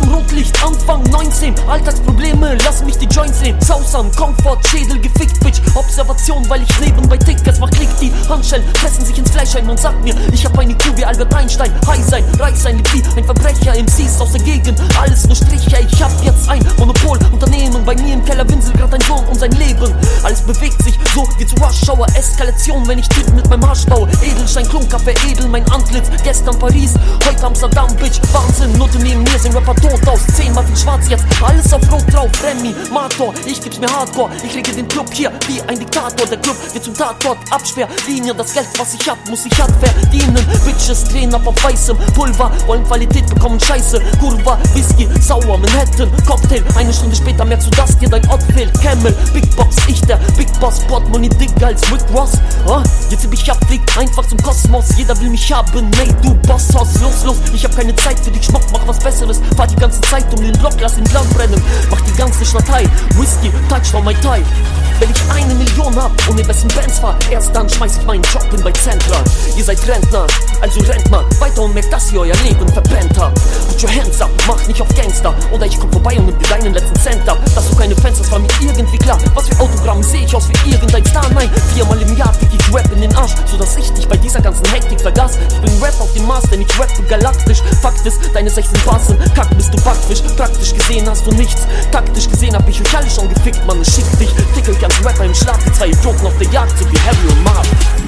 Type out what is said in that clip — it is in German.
Rotlicht, Anfang 19, Alltagsprobleme, lass mich die Joints sehen. Sausern, Komfort, Schädel gefickt, Bitch. Observation, weil ich nebenbei tick, es macht Klick. Die Handschellen fressen sich ins Fleisch ein und sagt mir, ich hab eine IQ wie Albert Einstein. High sein, reich sein, wie ein Verbrecher, MCs aus der Gegend, alles nur Striche. Ich hab jetzt ein Monopolunternehmen, bei mir im Keller winselt grad ein Sohn um sein Leben. Alles bewegt sich so wie zu Rush Hour, Eskalation, wenn ich Typen mit meinem Arsch baue. Edelstein, Klunker, veredel mein Antlitz, gestern Paris, heute Amsterdam, Bitch, Wahnsinn. Note neben mir sind Rapper tot aus, 10-mal viel schwarz jetzt, alles auf Rot drauf, Remy, Mator, ich gib's mir Hardcore, ich lege den Club hier wie ein Diktator, der Club wird zum Tatort, Absperrlinie, das Geld, was ich hab, muss ich hart verdienen. Bitches drehen ab auf weißem Pulver, wollen Qualität bekommen, Scheiße, Kurva, Whisky, sauer, Manhattan, Cocktail, eine Stunde später merkst du, dass dir dein Ort fehlt, Camel, Big Box, ich der Big Boss, Portemonnaie dicker als Rick Ross, jetzt zieh ich ab, flieg einfach zum Kosmos, jeder will mich haben, ey, du Bosshaus, los, ich hab keine Zeit für dich, Schmuck, mach was Besseres, fahr die ganze Zeit um den Block, lass den Land brennen, mach die ganze Schnattei, Whisky, touch for my tie. Wenn ich 1 Million hab und den besten Bands fahr, erst dann schmeiß ich meinen Job in bei Central. Ihr seid Rentner, also rennt mal weiter und merkt, dass ihr euer Leben verpennt habt. Put your hands up, mach nicht auf Gangster, oder ich komm vorbei und nimm dir deinen letzten Cent ab. Dass du keine Fans hast, war mir irgendwie klar. Was für Autogramm seh ich aus wie irgendein Star? Nein, 4-mal im Jahr fick ich Rap in den Arsch, sodass ich dich bei dieser ganzen Hektik vergaß. Ich bin Rap auf dem Mars, denn ich rappe galaktisch. Fakt ist, deine 16 Bars sind kack, bist du Backfisch. Praktisch gesehen hast du nichts, taktisch gesehen hab ich euch alle schon gefickt, Mann, schick dich. Fick euch ans Rapper im Schlaf, die zwei Idioten auf der Jagd, so wie Harry und Marv.